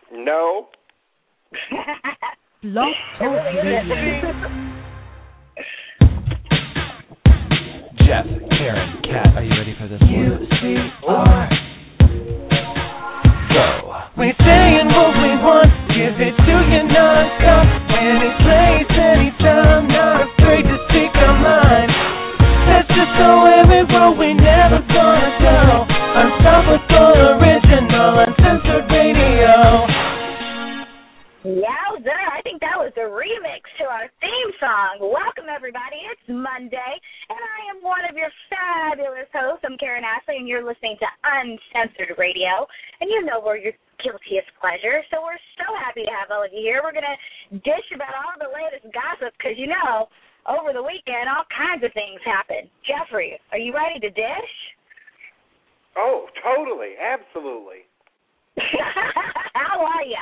No. Love Talk Radio. Jeff, Karen, Kat, are you ready for this one? UCR. Go. We saying what we want, give it to you non-stop. Any place, anytime, not afraid to speak our mind. Let's just go everywhere we never gonna go. Unstoppable, original, uncensored radio. Yowza, I think that was the remix to our theme song. Welcome, everybody. It's Monday, and I am one of your fabulous hosts. I'm Karen Ashley, and you're listening to Uncensored Radio. And you know we're your guiltiest pleasure, so we're so happy to have all of you here. We're going to dish about all the latest gossip because, you know, over the weekend, all kinds of things happen. Jeffrey, are you ready to dish? Oh, totally. Absolutely. How are you?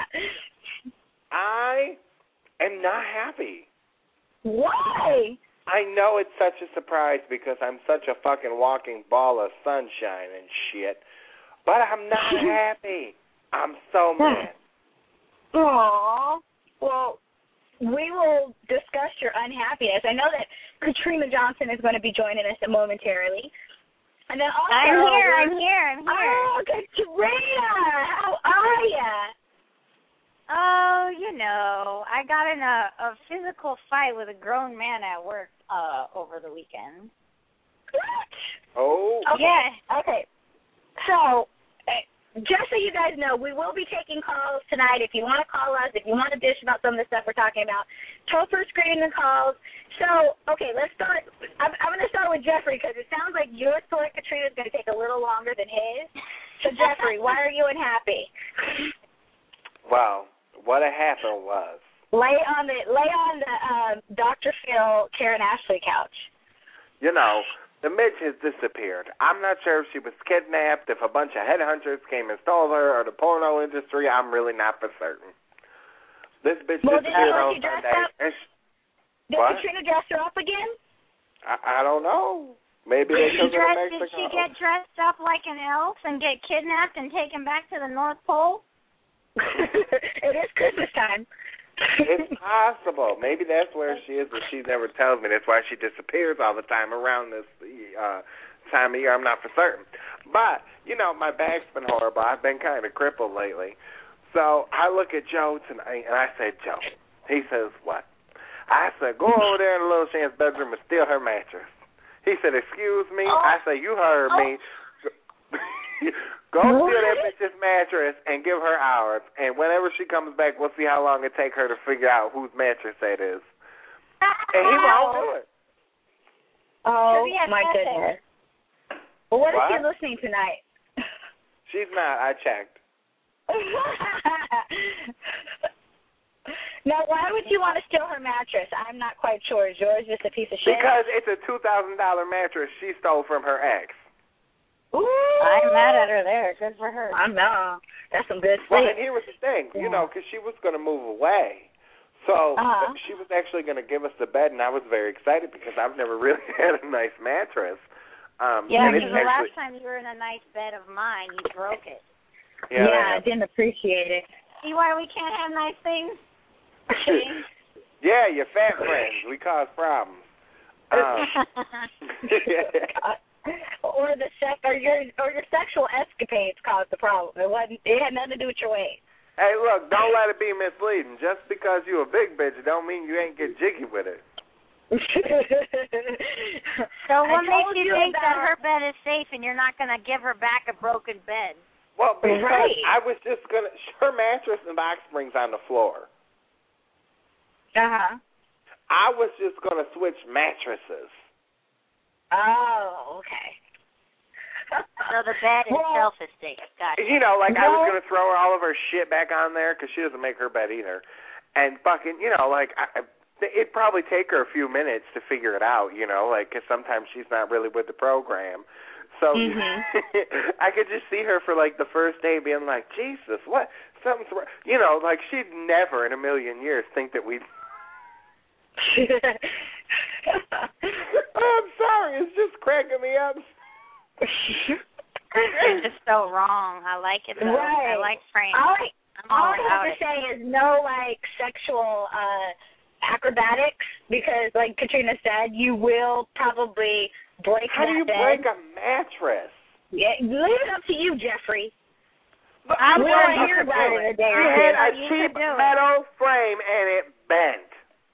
I am not happy. Why? I know it's such a surprise because I'm such a fucking walking ball of sunshine and shit, but I'm not happy. I'm so mad. Aww. Well, we will discuss your unhappiness. I know that Katrina Johnson is going to be joining us momentarily. And then also, I'm here. Oh, Katrina, how are you? Oh, you know, I got in a physical fight with a grown man at work over the weekend. What? Oh. Okay. Yeah. Okay. So, just so you guys know, we will be taking calls tonight. If you want to call us, if you want to dish about some of the stuff we're talking about, toll-free screening and calls. So, okay, let's start. I'm going to start with Jeffrey because it sounds like your story, Katrina, is going to take a little longer than his. So, Jeffrey, why are you unhappy? Well, what had happened was lay on the Dr. Phil Karen Ashley couch. You know, the bitch has disappeared. I'm not sure if she was kidnapped, if a bunch of headhunters came and stole her, or the porno industry. I'm really not for certain. This bitch disappeared on Sunday. Did Katrina dress her up again? I don't know. Maybe they took her to Mexico. Did she get dressed up like an elf and get kidnapped and taken back to the North Pole? It is Christmas time. It's possible. Maybe that's where she is, but she never tells me. That's why she disappears all the time around this time of year. I'm not for certain. But, you know, my back's been horrible. I've been kind of crippled lately. So I look at Joe tonight, and I said, Joe. He says, what? I said, go over there in the little Shan's bedroom and steal her mattress. He said, excuse me? I said, you heard me. Go steal that bitch's mattress and give her ours. And whenever she comes back, we'll see how long it takes her to figure out whose mattress that is. And he won't do it. Oh, my goodness. Well, what is she What? listening tonight? She's not. I checked. Now, why would you want to steal her mattress? I'm not quite sure. Is yours just a piece of shit? Because it's a $2,000 mattress she stole from her ex. Ooh. I'm mad at her there. Good for her. I know. That's some good Well, sleep. and here was the thing, you know, because she was going to move away. So she was actually going to give us the bed, and I was very excited because I've never really had a nice mattress. Yeah, because the last time you were in a nice bed of mine, you broke it. Yeah, I didn't appreciate it. See why we can't have nice things? Yeah, your fat friends. We cause problems. Or your sexual escapades caused the problem. It had nothing to do with your weight. Hey, look, don't let it be misleading. Just because you a big bitch don't mean you ain't get jiggy with it. So what makes you think that her bed is safe and you're not going to give her back a broken bed? Well, because I was just going to, her mattress and box springs on the floor. Uh-huh. I was just going to switch mattresses. Oh, okay. So the bed itself is safe. Gotcha. You know, like I was going to throw her all of her shit back on there because she doesn't make her bed either. And fucking, you know, like it'd probably take her a few minutes to figure it out, you know, like because sometimes she's not really with the program. So I could just see her for like the first day being like, Jesus, what? Something's wrong. You know, like she'd never in a million years think that we'd. I'm sorry, it's just cracking me up. It's just so wrong. I like it though. Right. I like Frank. All I have to say is no, like, sexual acrobatics, because, like Katrina said, you will probably break How do you break a mattress? Yeah, leave it up to you, Jeffrey. But I'm going to hear about it in a day or two. You had a You cheap could do it. metal frame and it bent.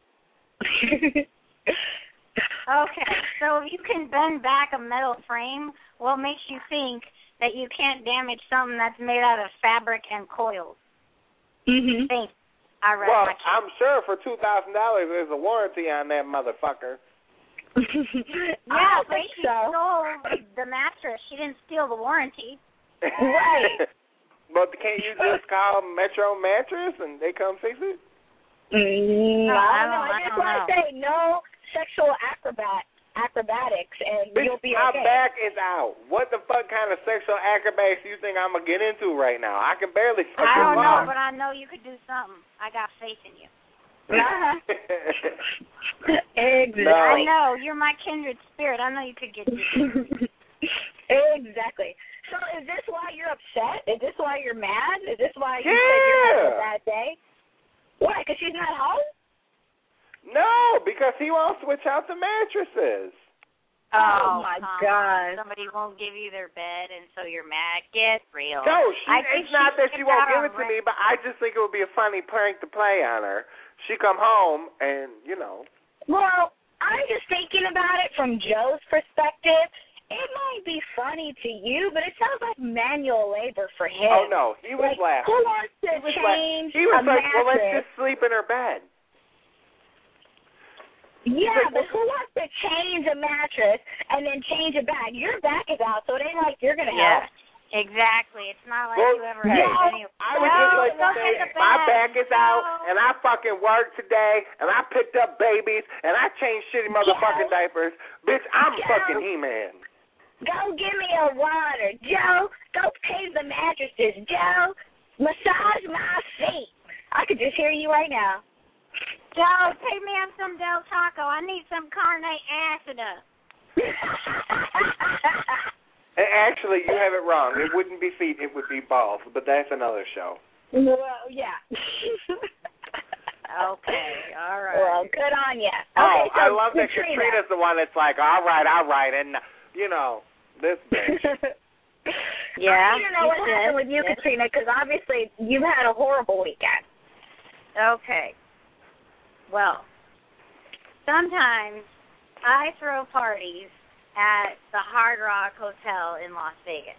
Okay, so if you can bend back a metal frame, what makes you think that you can't damage something that's made out of fabric and coils? Mm-hmm. Thanks. I read Well, my case. I'm sure for $2,000 there's a warranty on that motherfucker. Yeah, but think she so. stole the mattress. She didn't steal the warranty. Right. But can't you just call Metro Mattress and they come fix it? I don't know. I just don't want to know. say no sexual acrobatics, and Bitch, you'll be my okay. back is out. What the fuck kind of sexual acrobatics do you think I'm going to get into right now? I can barely fucking I don't know, walk. but I know you could do something. I got faith in you. Exactly. No. I know. You're my kindred spirit. I know you could get this. Exactly. So is this why you're upset? Is this why you're mad? Is this why you said you're having a bad day? Why? Because she's not home? No, because he won't switch out the mattresses. Oh, my God. Somebody won't give you their bed, and so you're mad. Get real. No, I think it's not that she won't give it to rent. me, but I just think it would be a funny prank to play on her. She come home and, you know. Well, I'm just thinking about it from Joe's perspective. It might be funny to you, but it sounds like manual labor for him. Oh, no, he was like, laughing. Who wants to change He was a like, well, let's mattress? just sleep in her bed. Yeah, like, but who wants to change a mattress and then change it back? Your back is out, so it ain't like you're going to help. Exactly. It's not like Well, you ever hey, had any. I would just like to say, my back is out, and I fucking worked today, and I picked up babies, and I changed shitty motherfucking diapers. Bitch, I'm fucking He-Man. Go give me a water. Joe, go change the mattresses. Joe, massage my feet. I could just hear you right now. Joe, take me up some Del Taco. I need some carne asada. And actually, you have it wrong. It wouldn't be feet, it would be balls, but that's another show. Well, yeah. Okay, all right. Well, good on you. Oh, Okay, so I love that Katrina. Katrina's the one that's like, all right, and, you know, this bitch. Yeah. I need to know what happened with you, Katrina, because obviously you've had a horrible weekend. Okay. Well, sometimes I throw parties at the Hard Rock Hotel in Las Vegas.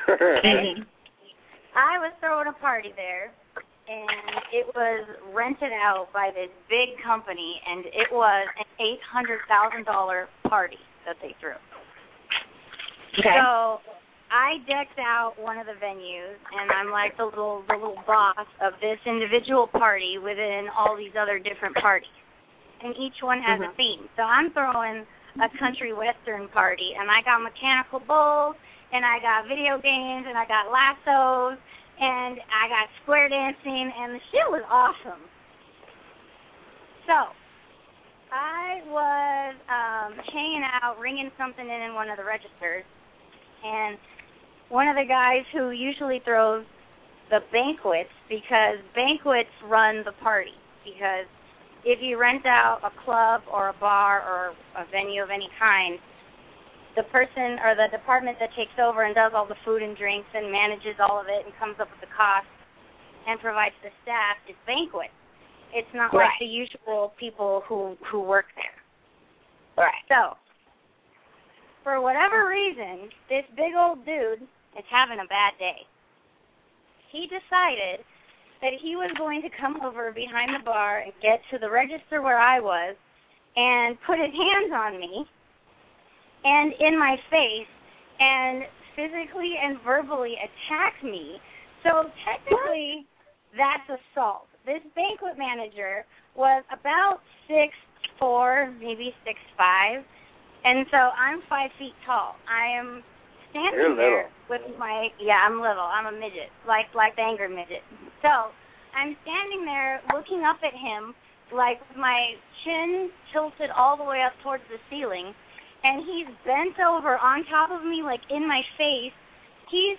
I was throwing a party there, and it was rented out by this big company, and it was an $800,000 party that they threw. Okay. So I decked out one of the venues, and I'm like the little boss of this individual party within all these other different parties. And each one has a theme. So I'm throwing a country western party, and I got mechanical bulls, and I got video games, and I got lassos, and I got square dancing, and the shit was awesome. So I was hanging out, ringing something in one of the registers, and one of the guys who usually throws the banquets, because banquets run the party, because if you rent out a club or a bar or a venue of any kind, the person or the department that takes over and does all the food and drinks and manages all of it and comes up with the cost and provides the staff is banquet. It's not like the usual people who work there. Right. So, for whatever reason, this big old dude is having a bad day. He decided that he was going to come over behind the bar and get to the register where I was and put his hands on me and in my face and physically and verbally attack me. So technically, that's assault. This banquet manager was about 6'4", maybe 6'5", and so I'm 5 feet tall. I am standing there with my, I'm little. I'm a midget, like the angry midget. So I'm standing there looking up at him, like with my chin tilted all the way up towards the ceiling, and he's bent over on top of me, like in my face. He's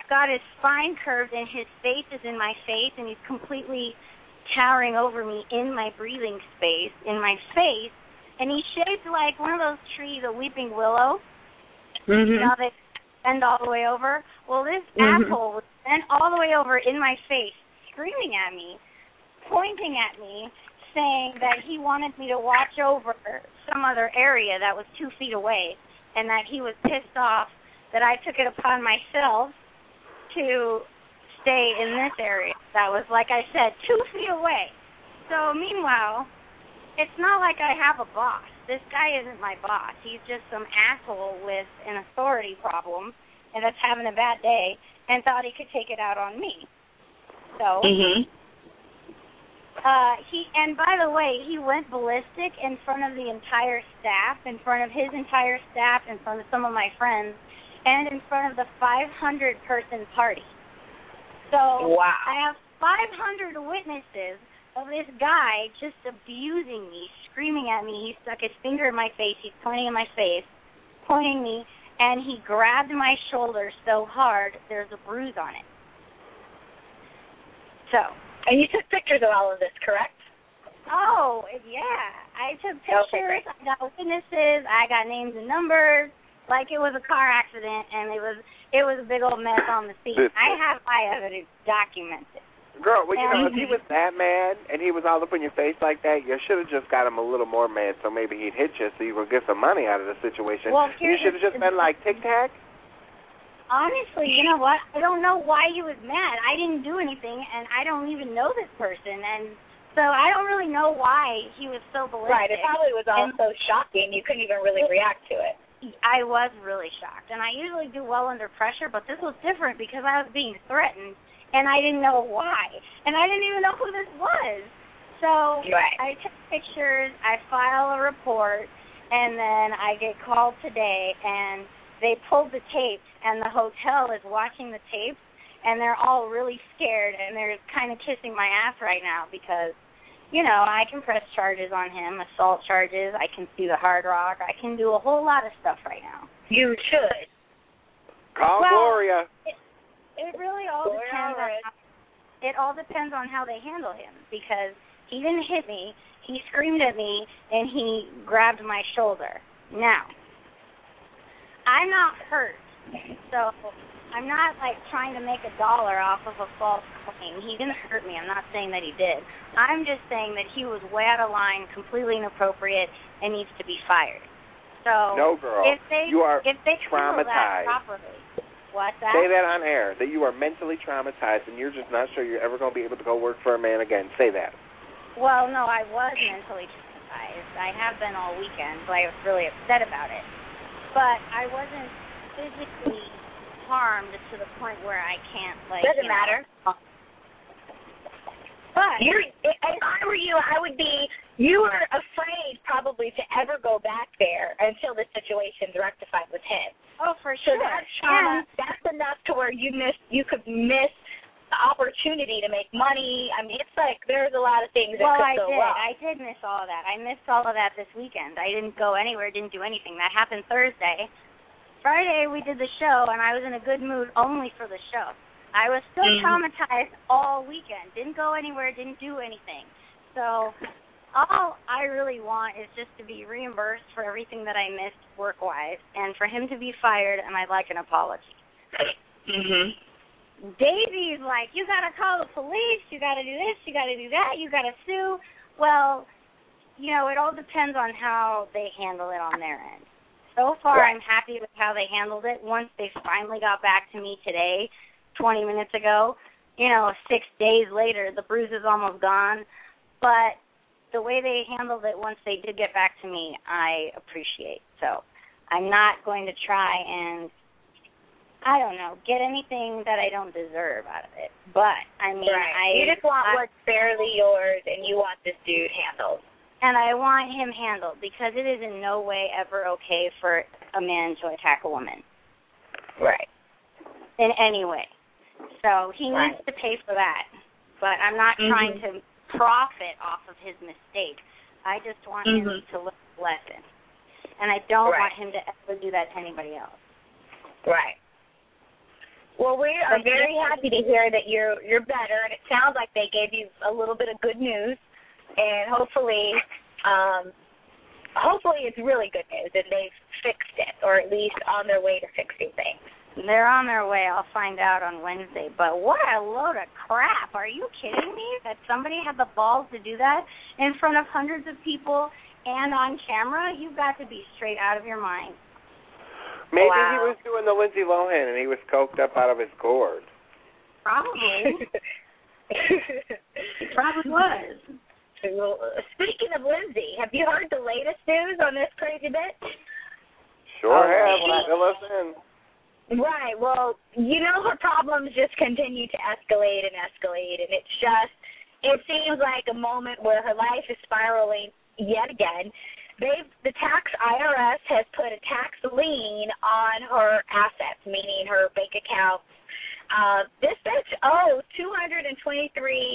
got his spine curved, and his face is in my face, and he's completely towering over me in my breathing space, in my face, and he's shaped like one of those trees, a weeping willow. Mm-hmm. You know, they bend all the way over. Well, this asshole was bent all the way over in my face, screaming at me, pointing at me, saying that he wanted me to watch over some other area that was 2 feet away, and that he was pissed off that I took it upon myself to stay in this area that was, like I said, 2 feet away. So meanwhile, it's not like I have a boss. This guy isn't my boss. He's just some asshole with an authority problem and that's having a bad day and thought he could take it out on me. So, and by the way, he went ballistic in front of the entire staff, in front of his entire staff, in front of some of my friends, and in front of the 500-person party. So wow. I have 500 witnesses of this guy just abusing me, screaming at me. He stuck his finger in my face. He's pointing in my face, pointing me, and he grabbed my shoulder so hard there's a bruise on it. So. And you took pictures of all of this, correct? Oh, yeah. I took pictures. Okay, I got witnesses. I got names and numbers. Like it was a car accident, and it was a big old mess on the scene. I have my evidence documented. Girl, well, you know, if he was that mad and he was all up in your face like that, you should have just got him a little more mad so maybe he'd hit you so you would get some money out of the situation. Well, you should have just been like, tic-tac. Honestly, you know what? I don't know why he was mad. I didn't do anything, and I don't even know this person, and so I don't really know why he was so ballistic. Right, it probably was all so shocking you couldn't even really react to it. I was really shocked, and I usually do well under pressure, but this was different because I was being threatened, and I didn't know why, and I didn't even know who this was. So I took pictures, I file a report, and then I get called today, and they pulled the tapes, and the hotel is watching the tapes, and they're all really scared, and they're kind of kissing my ass right now because, you know, I can press charges on him, assault charges, I can sue the Hard Rock, I can do a whole lot of stuff right now. You should. Call Gloria. It really all depends on how they handle him, because he didn't hit me, he screamed at me, and he grabbed my shoulder. Now, I'm not hurt, so I'm not, like, trying to make $1 off of a false claim. He didn't hurt me. I'm not saying that he did. I'm just saying that he was way out of line, completely inappropriate, and needs to be fired. So no, girl, you are traumatized. Properly, what's that? Say that on air, that you are mentally traumatized, and you're just not sure you're ever going to be able to go work for a man again. Say that. Well, no, I was mentally traumatized. I have been all weekend, so I was really upset about it. But I wasn't physically harmed to the point where I can't, like, doesn't matter. But if I were you, I would be. You were afraid probably to ever go back there until the situation's rectified with him. Oh, for sure. So that's trauma. That's enough to where you could miss the opportunity to make money. I mean, it's like there's a lot of things that could go wrong. I did miss all of that. I missed all of that this weekend. I didn't go anywhere, didn't do anything. That happened Thursday. Friday we did the show, and I was in a good mood only for the show. I was still traumatized all weekend. Didn't go anywhere, didn't do anything. So all I really want is just to be reimbursed for everything that I missed work-wise, and for him to be fired, and I'd like an apology. Davy's like, you got to call the police, you got to do this, you got to do that, you got to sue. Well, you know, it all depends on how they handle it on their end. So far, I'm happy with how they handled it. Once they finally got back to me today, 20 minutes ago, you know, 6 days later, the bruise is almost gone. But the way they handled it once they did get back to me, I appreciate. So I'm not going to try and, I don't know, get anything that I don't deserve out of it. But, I mean, you just want what's fairly yours, and you want this dude handled. And I want him handled, because it is in no way ever okay for a man to attack a woman. Right. In any way. So he needs to pay for that. But I'm not trying to profit off of his mistake. I just want him to learn a lesson. And I don't want him to ever do that to anybody else. Right. Well, we are very happy to hear that you're better, and it sounds like they gave you a little bit of good news, and hopefully it's really good news, and they've fixed it, or at least on their way to fixing things. They're on their way. I'll find out on Wednesday. But what a load of crap. Are you kidding me? That somebody had the balls to do that in front of hundreds of people and on camera? You've got to be straight out of your mind. Maybe Wow. he was doing the Lindsay Lohan and he was coked up out of his gourd. Probably. He probably was. Well, speaking of Lindsay, have you heard the latest news on this crazy bitch? Sure have. When I fill us in. Right. Well, you know, her problems just continue to escalate, and it seems like a moment where her life is spiraling yet again. The tax IRS has put a tax lien on her assets, meaning her bank accounts. This bitch owes $223,000,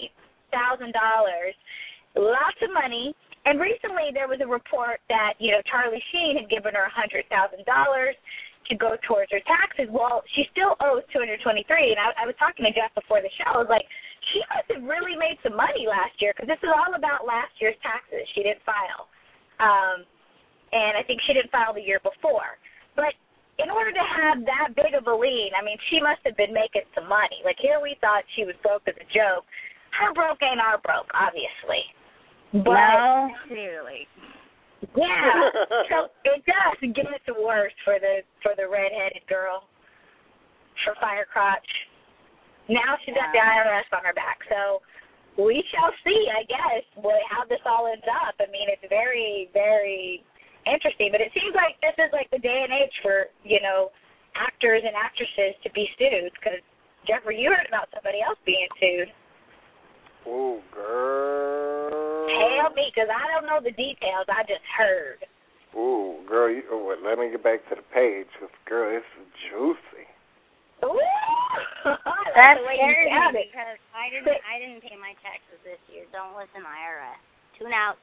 lots of money. And recently there was a report that, you know, Charlie Sheen had given her $100,000 to go towards her taxes. Well, she still owes $223,000, and I was talking to Jeff before the show. I was like, she must have really made some money last year, because this is all about last year's taxes. She didn't file, and I think she didn't file the year before. But in order to have that big of a lien, I mean, she must have been making some money. Like, here we thought she was broke as a joke. Her broke ain't our broke, obviously. But no, clearly. yeah, so it does get worse for the redheaded girl, for Firecrotch. Now she's got the IRS on her back, so we shall see, I guess, how this all ends up. I mean, it's very, very interesting, but it seems like this is like the day and age for, you know, actors and actresses to be sued, because, Jeffrey, you heard about somebody else being sued. Oh, girl. Help me, because I don't know the details. I just heard. Ooh, girl, let me get back to the page, because, girl, this is juicy. Ooh! That's the way you scary sound it. because I didn't pay my taxes this year. Don't listen, IRS. Tune out.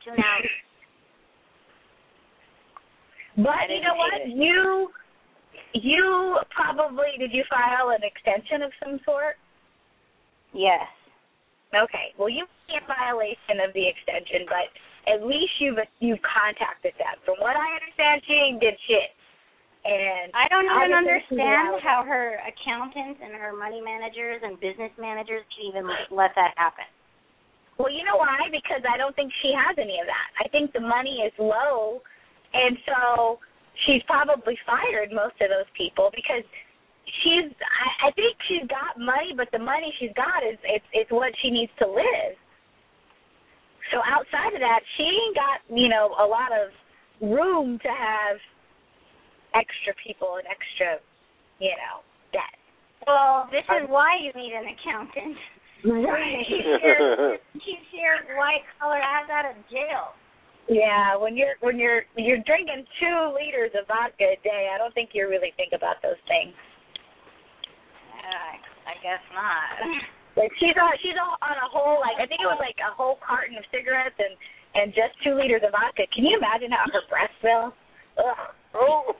But you know what? You probably, did you file an extension of some sort? Yes. Okay. Well, you be in violation of the extension, but at least you've contacted them. From what I understand, she ain't did shit. And I don't even understand how her accountants and her money managers and business managers can even let that happen. Well, you know why? Because I don't think she has any of that. I think the money is low, and so she's probably fired most of those people because I think she's got money, but the money she's got is what she needs to live. So outside of that, she ain't got, you know, a lot of room to have extra people and extra, you know, debt. Well, this is why you need an accountant. Right. Keeps your white collar ass out of jail. Yeah, when you're drinking 2 liters of vodka a day, I don't think you really think about those things. I guess not. Like she's on a whole, like, I think it was like a whole carton of cigarettes and just 2 liters of vodka. Can you imagine how her breath smells? Ugh. Oh.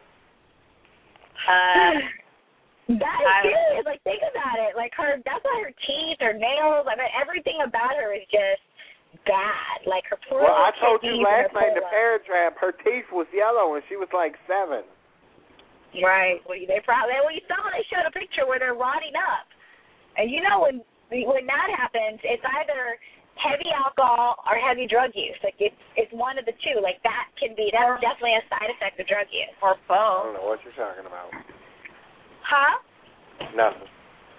That is serious. Like, think about it. Like, that's why her teeth, her nails, I mean, everything about her is just bad. Like, her poor. Well, I told you last night in the Parent Trap, her teeth was yellow when she was like 7. Right. Well, you saw they showed a picture where they're rotting up, and you know when that happens, it's either heavy alcohol or heavy drug use. Like it's one of the two. Like that's definitely a side effect of drug use. Or both. I don't know what you're talking about. Huh? Nothing.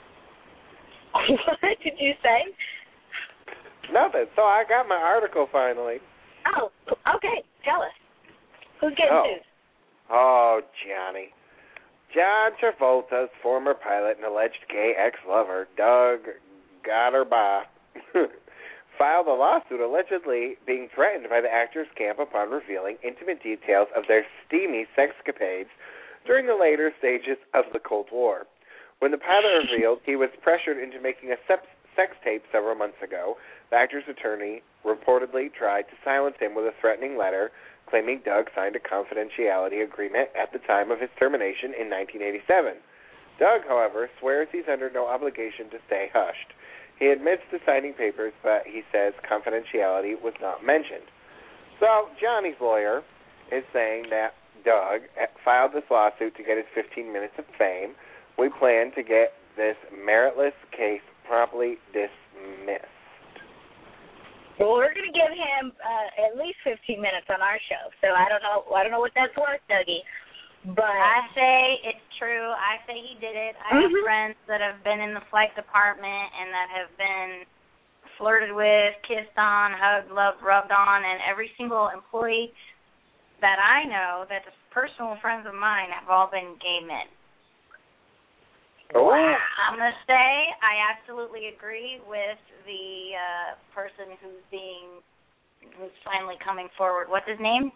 What did you say? Nothing. So I got my article finally. Oh, okay. Tell us. Who's getting sued? Oh, Johnny. John Travolta's former pilot and alleged gay ex-lover, Doug Gotterbaugh, filed a lawsuit allegedly being threatened by the actor's camp upon revealing intimate details of their steamy sexcapades during the later stages of the Cold War. When the pilot revealed he was pressured into making a sex tape several months ago, the actor's attorney reportedly tried to silence him with a threatening letter claiming Doug signed a confidentiality agreement at the time of his termination in 1987. Doug, however, swears he's under no obligation to stay hushed. He admits to signing papers, but he says confidentiality was not mentioned. So Johnny's lawyer is saying that Doug filed this lawsuit to get his 15 minutes of fame. We plan to get this meritless case promptly dismissed. Well, we're going to give him at least 15 minutes on our show. So I don't know what that's worth, Dougie. But I say it's true. I say he did it. I have friends that have been in the flight department and that have been flirted with, kissed on, hugged, loved, rubbed on, and every single employee that I know that's personal friends of mine have all been gay men. Oh. Wow. I'm going to say I absolutely agree with the person who's finally coming forward. What's his name?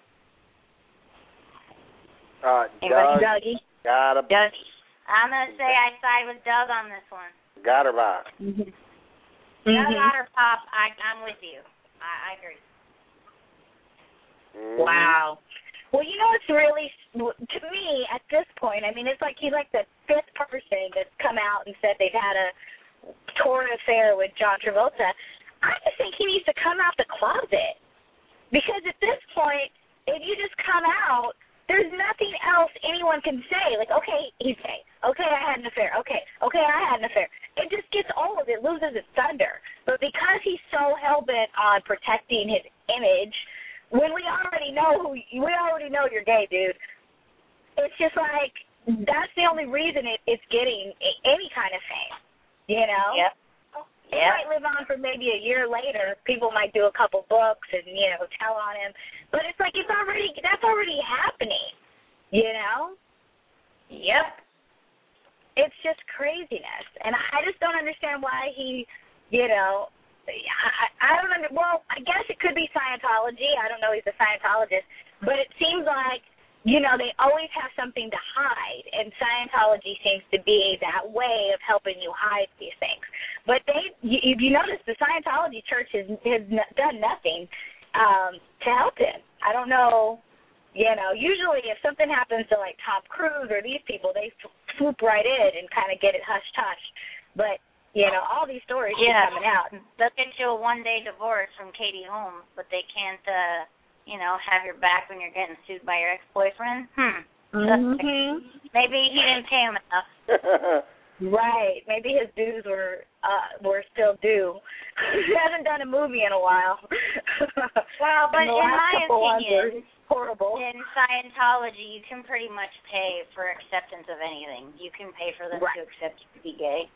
Dougie. Dougie. I'm going to say I side with Doug on this one. Got her back. Doug got her pop. I'm with you. I agree. Wow. Well, you know, it's really, to me, at this point, I mean, it's like he's like the fifth person that's come out and said they've had a torrid affair with John Travolta. I just think he needs to come out the closet. Because at this point, if you just come out, there's nothing else anyone can say. Like, okay, he's gay. Okay, I had an affair. Okay, I had an affair. It just gets old. It loses its thunder. But because he's so hell-bent on protecting his image, when we already know you're gay, dude, it's just like that's the only reason it's getting any kind of fame, you know? Yep. He might live on for maybe a year later. People might do a couple books and, you know, tell on him. But it's like that's already happening, you know? Yep. It's just craziness. And I just don't understand why he, you know, I don't know. Well, I guess it could be Scientology. I don't know. He's a Scientologist. But it seems like, you know, they always have something to hide, and Scientology seems to be that way of helping you hide these things. But if you notice, the Scientology church has done nothing to help him. I don't know, you know, usually if something happens to, like, Tom Cruise or these people, they swoop right in and kind of get it hush-hush. But, you know, all these stories keep coming out. They'll get you a one-day divorce from Katie Holmes, but they can't, you know, have your back when you're getting sued by your ex-boyfriend. Maybe he didn't pay him enough. Right. Maybe his dues were still due. He hasn't done a movie in a while. Well, but in my opinion, horrible. In Scientology, you can pretty much pay for acceptance of anything. You can pay for them to accept you to be gay.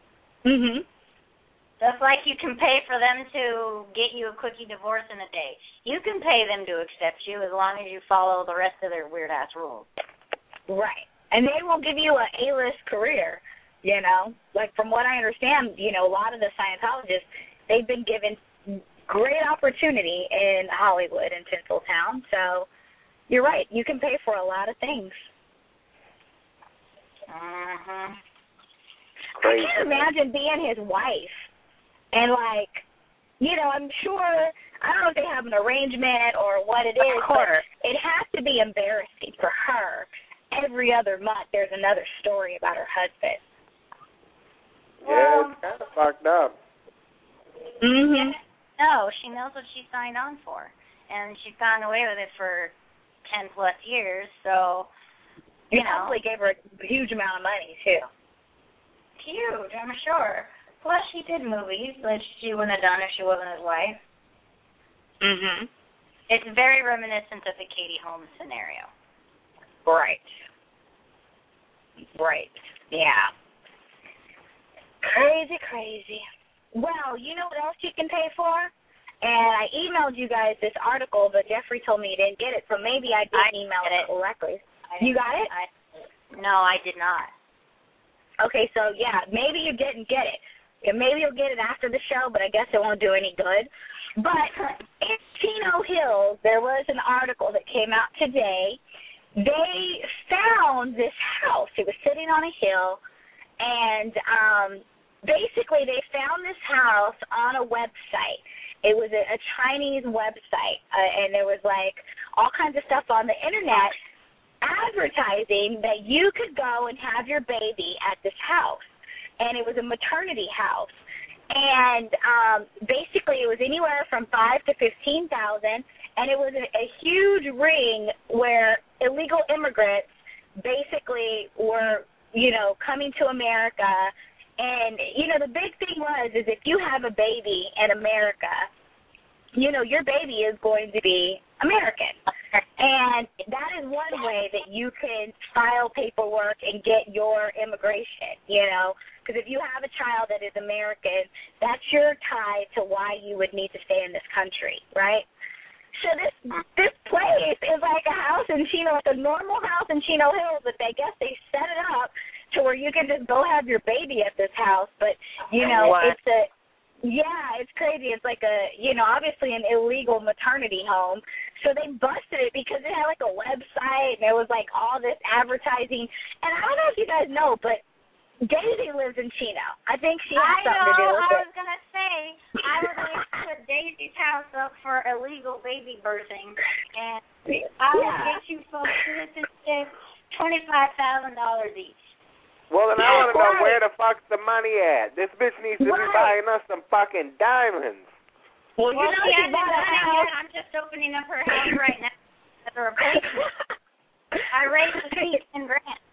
Just like you can pay for them to get you a quickie divorce in a day. You can pay them to accept you as long as you follow the rest of their weird-ass rules. Right. And they will give you an A-list career, you know. Like, from what I understand, you know, a lot of the Scientologists, they've been given great opportunity in Hollywood and Tinseltown. So you're right. You can pay for a lot of things. I can't imagine being his wife. And, like, you know, I'm sure, I don't know if they have an arrangement or what it is, but it has to be embarrassing for her. Every other month there's another story about her husband. Yeah, it's kind of fucked up. No, she knows what she signed on for. And she's gotten away with it for 10-plus years, so, you know. Probably gave her a huge amount of money, too. Huge, I'm sure. Plus, she did movies that she wouldn't have done if she wasn't his wife. It's very reminiscent of the Katie Holmes scenario. Right. Yeah. Crazy. Well, you know what else you can pay for? And I emailed you guys this article, but Jeffrey told me you didn't get it, so maybe I didn't email it correctly. You got it? No, I did not. Okay, so, yeah, maybe you didn't get it. And maybe you'll get it after the show, but I guess it won't do any good. But in Chino Hills, there was an article that came out today. They found this house. It was sitting on a hill, and basically they found this house on a website. It was a Chinese website, and there was, like, all kinds of stuff on the Internet advertising that you could go and have your baby at this house, and it was a maternity house. And basically, it was anywhere from $5,000 to $15,000, and it was a huge ring where illegal immigrants basically were, coming to America. And the big thing is if you have a baby in America, your baby is going to be American. And that is one way that you can file paperwork and get your immigration, because if you have a child that is American, that's your tie to why you would need to stay in this country, right? So this place is like a house in Chino. It's a normal house in Chino Hills, but I guess they set it up to where you can just go have your baby at this house. But, it's crazy. It's like obviously an illegal maternity home. So they busted it because it had like a website and there was like all this advertising. And I don't know if you guys know, but Daisy lives in Chino. I think she has something to do with it. I was going to say, I was going to put Daisy's house up for illegal baby birthing. And I will get you folks citizenship $25,000 each. Well, then I want to know where the fuck's the money at. This bitch needs to be buying us some fucking diamonds. Well, she hasn't done it yet. I'm just opening up her house right now as a replacement. I raised the fee at $10,000.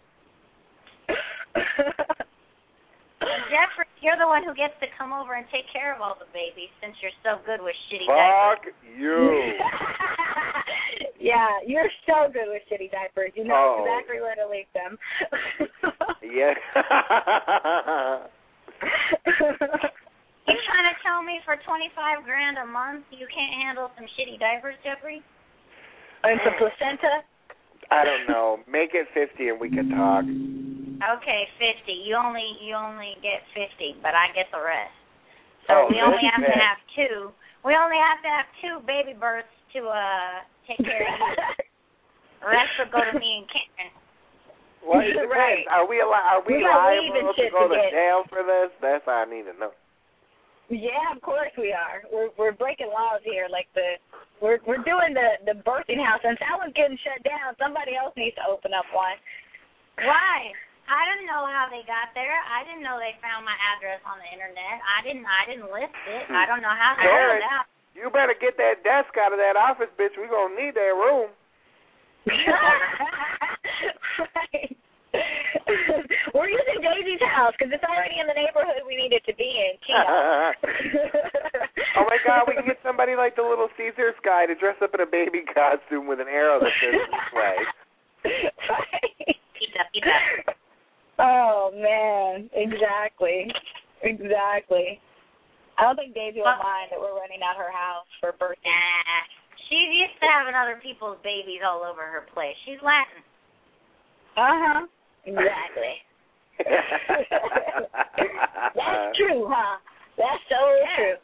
Jeffrey, you're the one who gets to come over and take care of all the babies since you're so good with shitty diapers. Fuck you. Yeah, you're so good with shitty diapers. You know exactly where to leave them. Yeah. You trying to tell me for $25,000 a month you can't handle some shitty diapers, Jeffrey? And some placenta? I don't know. Make it 50 and we can talk. Okay, 50. You only get 50, but I get the rest. So we only have to have two. We only have to have two baby births to take care of you. The rest will go to me and Karen. Well, it depends. Right. Are we liable to go to jail for this? That's what I need to know. Yeah, of course we are. We're breaking laws here. Like we're doing the birthing house, and that one's getting shut down. Somebody else needs to open up one. Why? I didn't know how they got there. I didn't know they found my address on the internet. I didn't list it. I don't know how they found it out. You better get that desk out of that office, bitch. We're going to need that room. Right. We're using Daisy's house because it's already in the neighborhood we need it to be in. Oh, my God. We can get somebody like the Little Caesars guy to dress up in a baby costume with an arrow that says this way. Right. Pizza. Oh, man. Exactly. I don't think Daisy will mind that we're renting out her house for birthday. Nah. She's used to having other people's babies all over her place. She's Latin. Uh-huh. Exactly. That's true, huh? That's so true.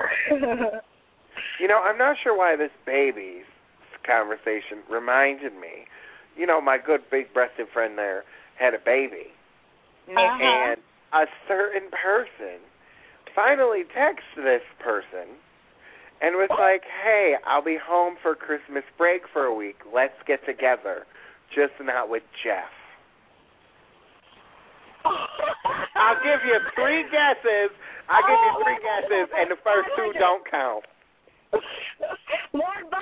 I'm not sure why this baby's conversation reminded me. My good big-breasted friend there had a baby. And a certain person finally texted this person and was like, hey, I'll be home for Christmas break for a week. Let's get together. Just not with Jeff. I'll give you three guesses. And the first two don't count. Lord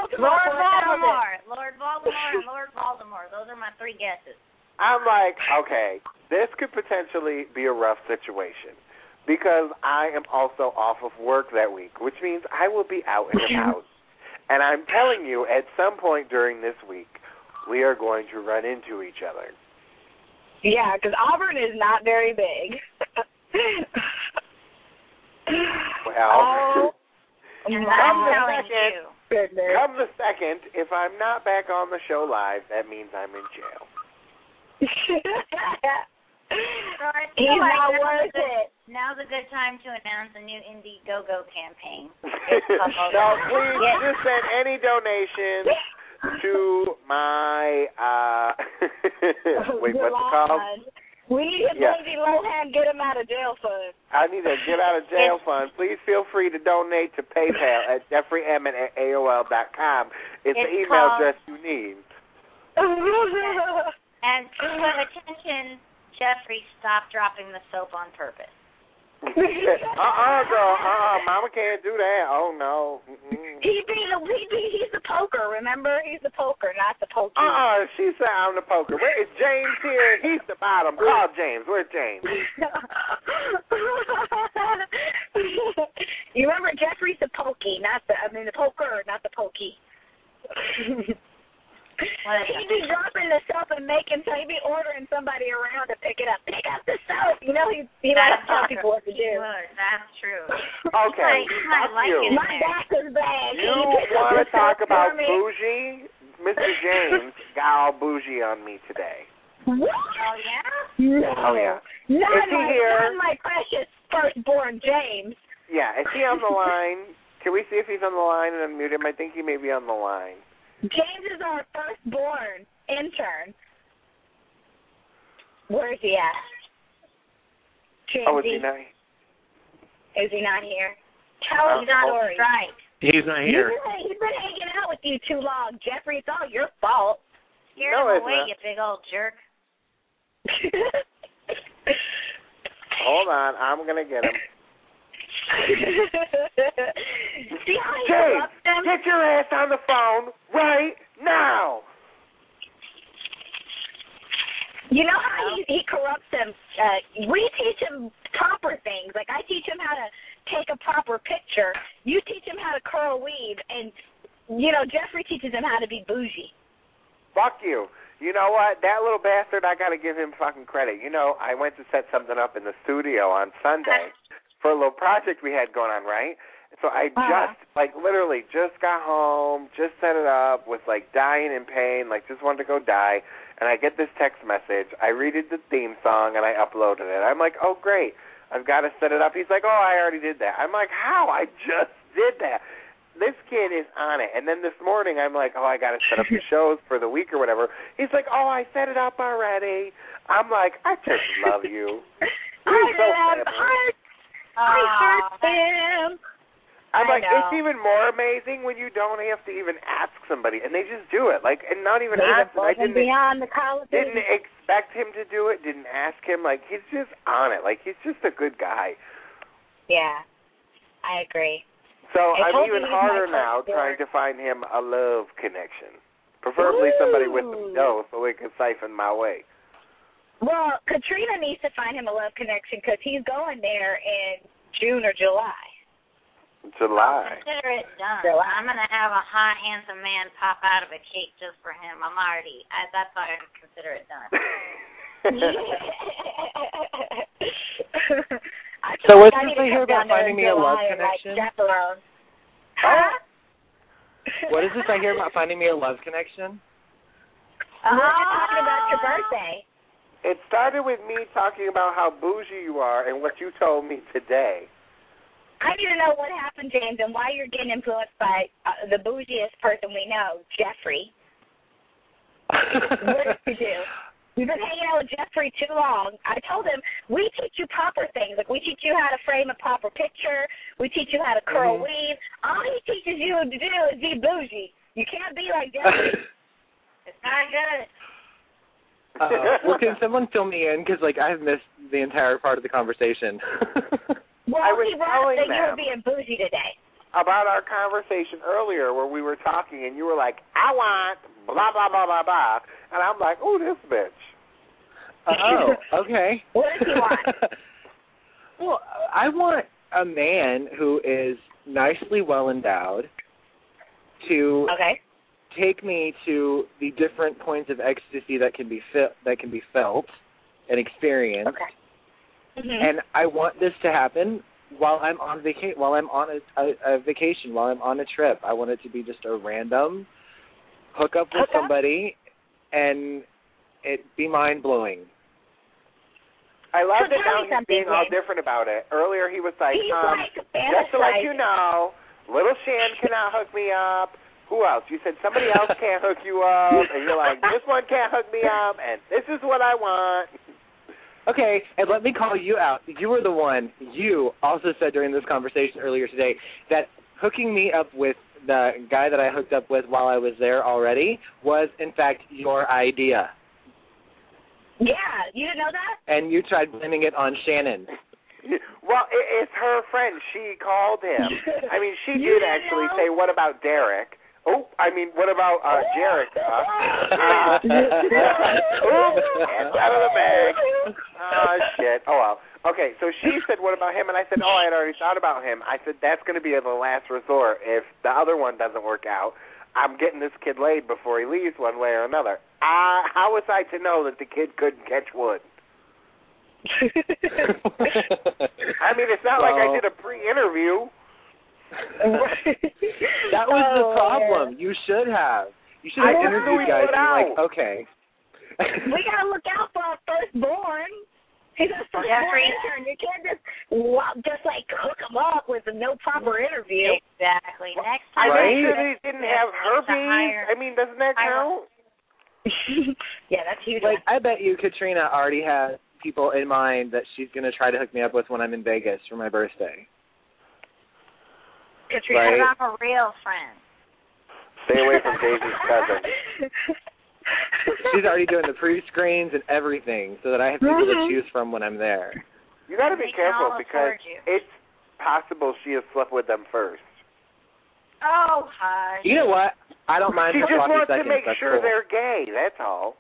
Voldemort. Those are my three guesses. I'm like, okay, this could potentially be a rough situation because I am also off of work that week, which means I will be out in the house. And I'm telling you, at some point during this week, we are going to run into each other. Yeah, because Auburn is not very big. Well, come the second, if I'm not back on the show live, that means I'm in jail. He's not worth it. Now's a good time to announce a new Indiegogo campaign. So please just send any donation to my wait, what's it called? We need a Lindsay Lohan get him out of jail fund. I need a get out of jail fund. Please feel free to donate to PayPal at JeffreyM@AOL.com. It's the email address you need. And but attention, Jeffrey, stop dropping the soap on purpose. Girl, Mama can't do that. Oh no. He's the poker. Remember, he's the poker, not the pokey. She said I'm the poker. Where is James here? He's the bottom. Call James. Where's James? You remember Jeffrey's the pokey, the poker, not the pokey. He'd be dropping the soap and he'd be ordering somebody around to pick it up. Pick up the soap. You know, he likes to tell people what to do. That's true. Okay, My back is bad. You want to talk about bougie? Mr. James got all bougie on me today. What? Oh, yeah? No. Oh, yeah. Not here? my precious firstborn James. Yeah, is he on the line? Can we see if he's on the line and unmute him? I think he may be on the line. James is our firstborn intern. Where is he at? James, Oh, is he not? Is he not here? Tell us the story. Right. He's not here. He's been hanging out with you too long, Jeffrey. It's all your fault. Scared him away, you big old jerk. Hold on, I'm going to get him. See how he James, corrupts them? get your ass on the phone right now. You know how he corrupts them? We teach him proper things. Like, I teach him how to take a proper picture. You teach him how to curl weave. And, Jeffrey teaches him how to be bougie. Fuck you. You know what? That little bastard, I got to give him fucking credit. I went to set something up in the studio on Sunday for a little project we had going on, right? So I literally just got home, just set it up, was, dying in pain, just wanted to go die, and I get this text message. I redid the theme song, and I uploaded it. I'm like, oh, great. I've got to set it up. He's like, oh, I already did that. I'm like, how? I just did that. This kid is on it. And then this morning, I'm like, oh, I got to set up the shows for the week or whatever. He's like, oh, I set it up already. I'm like, I just love you. I heart him. I'm like, it's even more amazing when you don't have to even ask somebody, and they just do it. And not even ask. I didn't expect him to do it. Didn't ask him. He's just on it. He's just a good guy. Yeah, I agree. So I'm even harder now trying to find him a love connection, preferably somebody with some dough so we can siphon my way. Well, Katrina needs to find him a love connection because he's going there in June or July. July. Consider it done. July. I'm going to have a hot, handsome man pop out of a cake just for him. That's why I consider it done. So what's this I hear about finding me a love connection? Huh? What is this I hear about finding me a love connection? We're talking about your birthday. It started with me talking about how bougie you are and what you told me today. I need to know what happened, James, and why you're getting influenced by the bougiest person we know, Jeffrey. What did you do? We've been hanging out with Jeffrey too long. I told him, we teach you proper things. We teach you how to frame a proper picture. We teach you how to curl weave. All he teaches you to do is be bougie. You can't be like Jeffrey. It's not good. Well, can someone fill me in? Because, I've missed the entire part of the conversation. Well, he brought up that you were being bougie today. About our conversation earlier where we were talking and you were like, I want blah, blah, blah, blah, blah. And I'm like, oh, this bitch. Oh, okay. What does he want? Well, I want a man who is nicely well endowed to take me to the different points of ecstasy that can be felt and experienced. Okay. Mm-hmm. And I want this to happen while I'm on a vacation, while I'm on a trip. I want it to be just a random hook up with somebody and it be mind blowing. I love that now he's being all different about it. Earlier he was like, just to let you know, little Shan cannot hook me up. Who else? You said somebody else can't hook you up, and you're like, this one can't hook me up, and this is what I want. Okay, and let me call you out. You also said during this conversation earlier today that hooking me up with the guy that I hooked up with while I was there already was, in fact, your idea. Yeah, you didn't know that? And you tried blaming it on Shannon. Well, it's her friend. She called him. I mean, she did actually say, what about Derek? Oh, I mean, what about Jerica? It's out of the bag. Oh, shit. Oh, well. Okay, so she said, what about him? And I said, I had already thought about him. I said, that's going to be the last resort. If the other one doesn't work out, I'm getting this kid laid before he leaves one way or another. How was I to know that the kid couldn't catch wood? I mean, it's not like I did a pre-interview. That was the problem. You should have. You should have interviewed guys and be like, okay. We got to look out for our firstborn. He's a firstborn intern. You can't just like hook him up with no proper interview. Exactly. Next time. I'm sure they didn't have herpes. I mean, doesn't that count? Yeah, that's huge. Like, I bet you Katrina already has people in mind that she's going to try to hook me up with when I'm in Vegas for my birthday. Katrina, I'm a real friend. Stay away from Daisy's cousin. She's already doing the pre-screens and everything so that I have people to choose from when I'm there. You got to be careful because it's possible she has slept with them first. Oh, hush. You know what? I don't mind for 40 seconds. She just wants to make sure they're gay, that's all.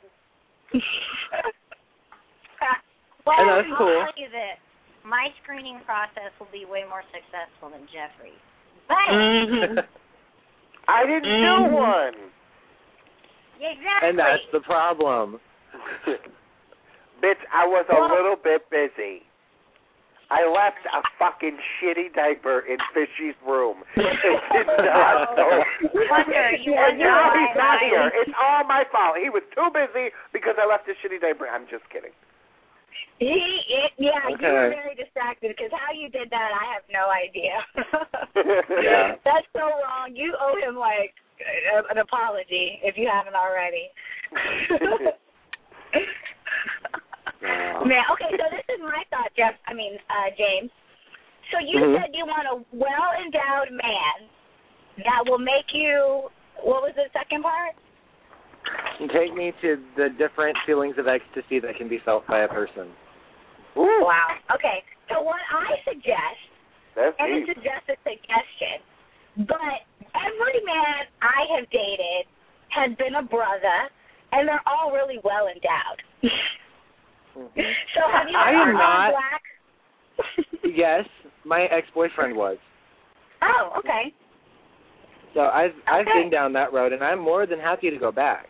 Well, I know, that's cool. I'll tell you this. My screening process will be way more successful than Jeffrey's. But I didn't do one. Yeah, exactly. And that's the problem. Bitch, I was a little bit busy. I left a fucking shitty diaper in Fishy's room. It did not know. He's not here. It's all my fault. He was too busy because I left a shitty diaper. I'm just kidding. You were very distracted because how you did that, I have no idea. Yeah. That's so wrong. You owe him, like, an apology if you haven't already. Man, okay, so this is my thought, James. So you said you want a well-endowed man that will make you, what was the second part? Take me to the different feelings of ecstasy that can be felt by a person. Ooh. Wow. Okay, so what I suggest, it's just a suggestion, but every man I have dated has been a brother, and they're all really well-endowed. So have you ever been black? Yes, my ex-boyfriend was. Oh, okay. So I've been down that road, and I'm more than happy to go back.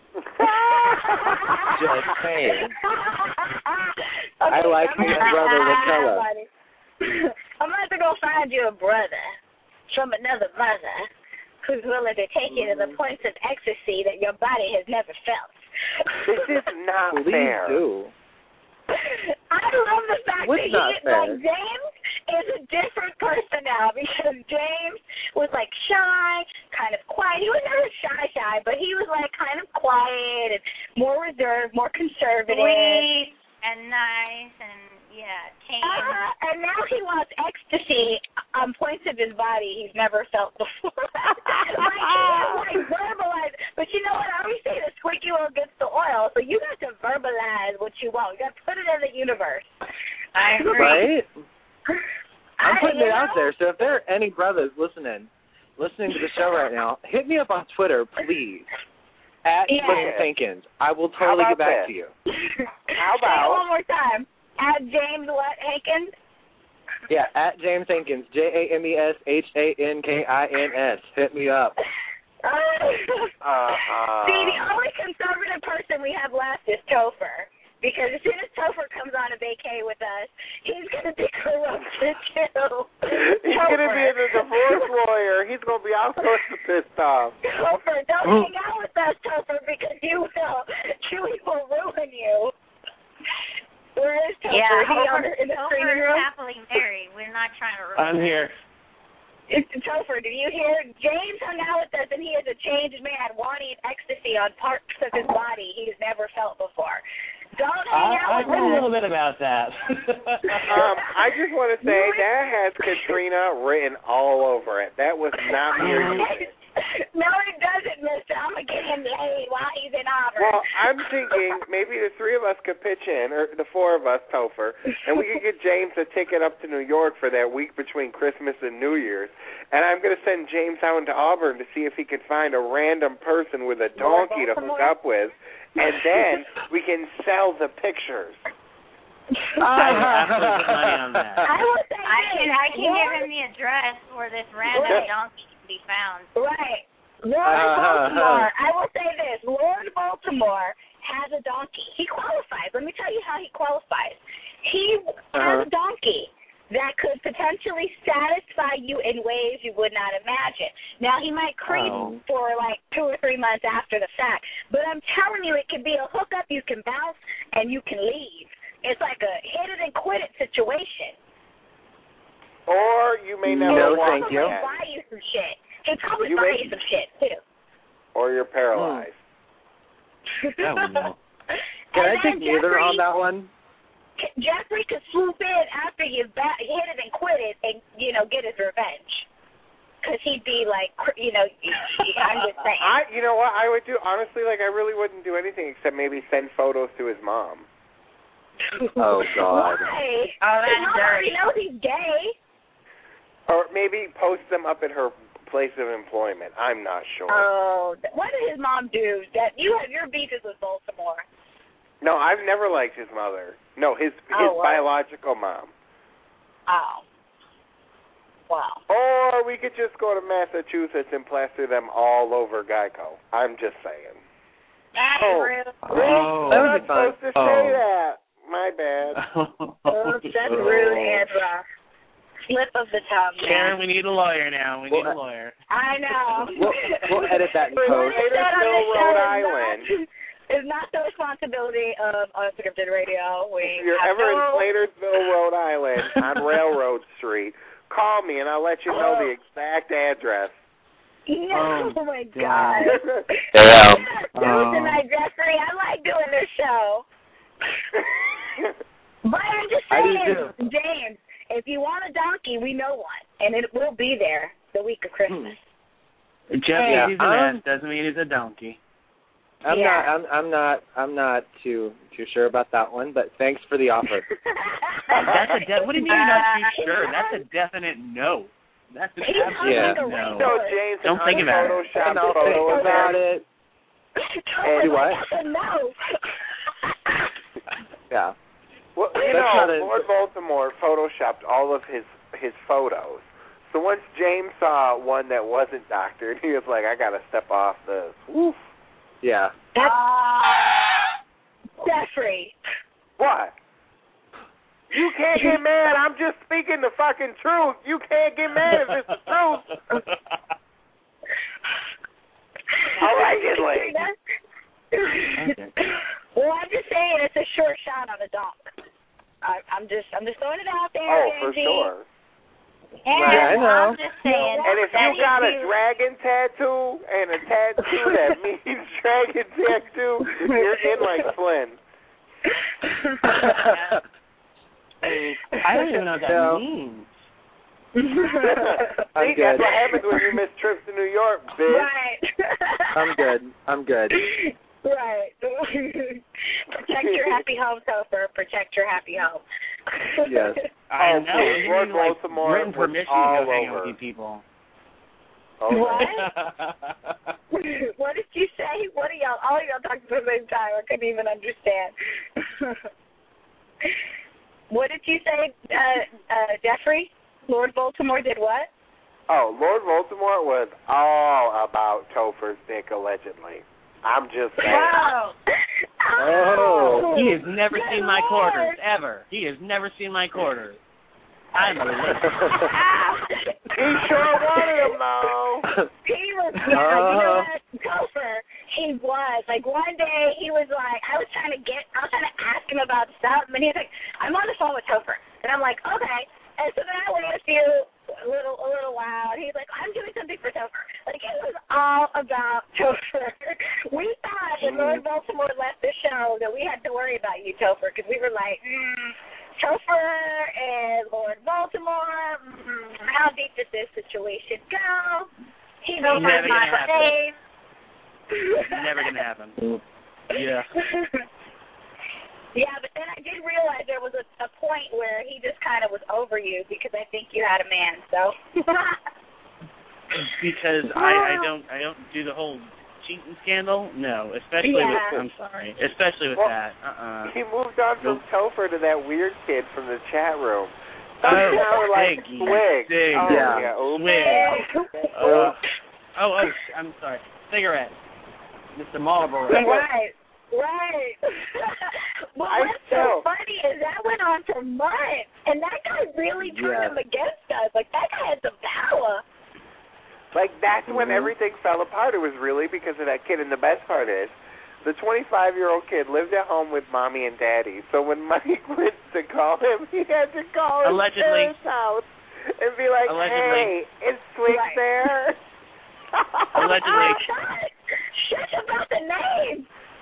Just saying. Okay, I like my brother Rotella. I'm going to have to go find you a brother from another mother who's willing to take you to the points of ecstasy that your body has never felt. This is not fair. Please do. I love the fact that James is a different person now because James was like shy, kind of quiet. He was never shy, but he was like kind of quiet and more reserved, more conservative. Sweet and nice and tame. And now he wants ecstasy on points of his body he's never felt before. Like verbalize. But you know what? I always say the squeaky wheel gets the oil, so you got to verbalize what you want. You got to put it in the universe. I agree. Right? I'm putting it out there, so if there are any brothers listening to the show right now, hit me up on Twitter, please. At James Hankins. I will totally get back to you. How about... Say it one more time. At James what, Hankins? Yeah, at James Hankins. JamesHankins. Hit me up. See, the only conservative person we have left is Topher. Because as soon as Topher comes on a vacay with us, he's going to be corrupted, too. He's going to be a divorce lawyer. He's going to be all sorts of pissed off. Topher, don't hang out with us, Topher, because you will. Chewy will ruin you. Where is Topher? Yeah, Topher is happily married. We're not trying to ruin I'm here. Topher, do you hear? James hung out with us, and he is a changed man wanting ecstasy on parts of his body he's never felt before. Don't hang out I've heard a little bit about that. I just want to say that has Katrina written all over it. That was not me or you. No, it doesn't, mister. I'm going to get him laid while he's in Auburn. Well, I'm thinking maybe the three of us could pitch in, or the four of us, Topher, and we could get James a ticket up to New York for that week between Christmas and New Year's. And I'm going to send James out into Auburn to see if he can find a random person with a donkey to hook up with, and then we can sell the pictures. I would absolutely put money on that. I can give him the address where this random donkey can be found. Right. Lord Baltimore, I will say this. Lord Baltimore has a donkey. He qualifies. Let me tell you how he qualifies. He has a donkey that could potentially satisfy you in ways you would not imagine. Now, he might creep for like 2 or 3 months after the fact, but I'm telling you, it can be a hookup. You can bounce and you can leave. It's like a hit it and quit it situation. Or you may never walk again. He'll buy you some shit. He'll probably buy you some shit, too. Or you're paralyzed. Oh, no. Can I take neither on that one? Jeffrey could swoop in after you hit it and quit it and, get his revenge. Because he'd be like, I'm just saying. You know what I would do? Honestly, I really wouldn't do anything except maybe send photos to his mom. Oh, God. Why? Oh, that's dirty. He knows he's gay. Or maybe post them up at her place of employment. I'm not sure. Oh, what did his mom do? That your beef is with Baltimore. No, I've never liked his mother. No, his biological mom. Oh. Wow. Or we could just go to Massachusetts and plaster them all over Geico. I'm just saying. That's rude. I'm not supposed to say that. My bad. That's rude, Ezra. Slip of the tongue. Karen, we need a lawyer now. We need a lawyer. I know. We'll edit that in post. Slatersville, Rhode Island. It's not the responsibility of Unscripted Radio. If you're ever in Slatersville, Rhode Island, on Railroad Street, call me and I'll let you know the exact address. No, oh my God. Yeah. Tonight, Jeffrey. I like doing this show. But I'm just saying, James, if you want a donkey, we know one, and it will be there the week of Christmas. Just because he's an ass doesn't mean he's a donkey. I'm not too sure about that one, but thanks for the offer. What do you mean you're not too sure? That's a definite no. That's an absolute no. No, James, don't think about it. Photoshop photo about it. And what? No. Yeah. Well, Lord Baltimore photoshopped all of his photos. So once James saw one that wasn't doctored, he was like, I got to step off this. Oof. Yeah. Jeffrey. What? You can't get mad. I'm just speaking the fucking truth. You can't get mad if it's the truth. Allegedly. Well, I'm just saying it's a short shot on a donk. I'm just throwing it out there. Oh, for sure. And I know. I'm just saying. And if you got a dragon tattoo and a tattoo that means dragon tattoo, you're in like Flynn. I don't even know what that means. See, that's what happens when you miss trips to New York, bitch. Right. I'm good. Right. Protect your happy home, Topher. Protect your happy home. Yes. I know. Lord Baltimore written permission to go hang out with you people. Oh, what? What did you say? What are y'all? All of y'all talking at the same time. I couldn't even understand. What did you say, Jeffrey? Lord Baltimore did what? Oh, Lord Baltimore was all about Topher's dick, allegedly. I'm just saying. Wow. Oh. He has never seen my quarters, ever. He has never seen my quarters. I'm a He sure wanted them, though. He was, you know what, Topher, he was. Like, one day, he was like, I was trying to ask him about stuff, and he's like, I'm on the phone with Topher. And I'm like, okay. And so then I waited a little while, and he's like, I'm doing something for Topher. Like, it was all about Topher. We thought when Lord Baltimore left the show that we had to worry about you, situation go. He Never made gonna my happen. Never gonna happen. Yeah. Yeah, but then I did realize there was a point where he just kind of was over you because I think you had a man. So. Because I don't do the whole cheating scandal. No, especially with I'm sorry, especially with that. He moved on from Topher to that weird kid from the chat room. Swig. Swig. I'm sorry. Cigarette. Mr. Marlboro. Right. Well, what's so funny is that went on for months, and that guy really turned him against us. Like, that guy had some power. Like, that's when everything fell apart. It was really because of that kid. And the best part is, the 25-year-old kid lived at home with Mommy and Daddy. So when Mike went to call him, he had to call his parents' house and be like, hey, is Swig there? Allegedly. Shut about the name.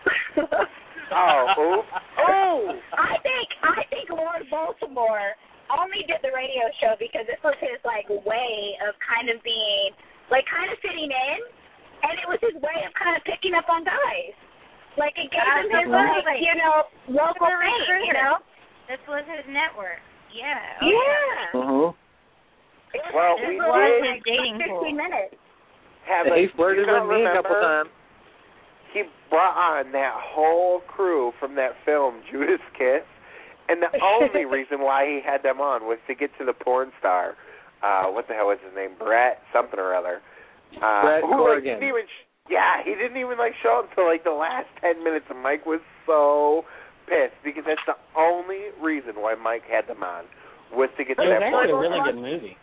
Oops. I think Lord Baltimore only did the radio show because this was his way of kind of being kind of fitting in, and it was his way of kind of picking up on guys. Like it gave him his local fame, This was his network. Yeah. Okay. Yeah. Well, we did dating 15 minutes. He flirted with me a couple times. He brought on that whole crew from that film, Judas Kiss, and the only reason why he had them on was to get to the porn star. What the hell was his name? Brett something or other. Brett Corrigan. He didn't even show up until the last 10 minutes, and Mike was so pissed because that's the only reason why Mike had them on was to get to that porn. It was actually a really good movie.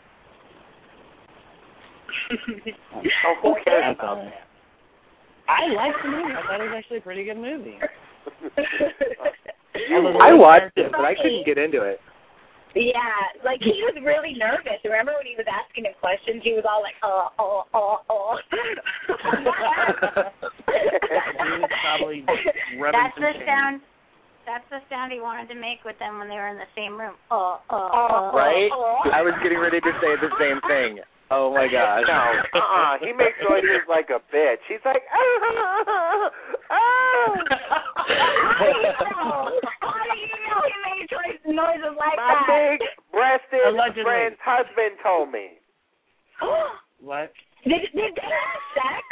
Who cares about that? I liked the movie. I thought it was actually a pretty good movie. I watched it, but I couldn't get into it. Yeah, he was really nervous. Remember when he was asking him questions? He was all like, He was probably rubbing some shame. That's the sound he wanted to make with them when they were in the same room. Right? I was getting ready to say the same thing. Oh my gosh. No, he makes noises like a bitch. He's like, How do you know he made noises like my that? big-breasted friend's husband told me. What? Did they have sex?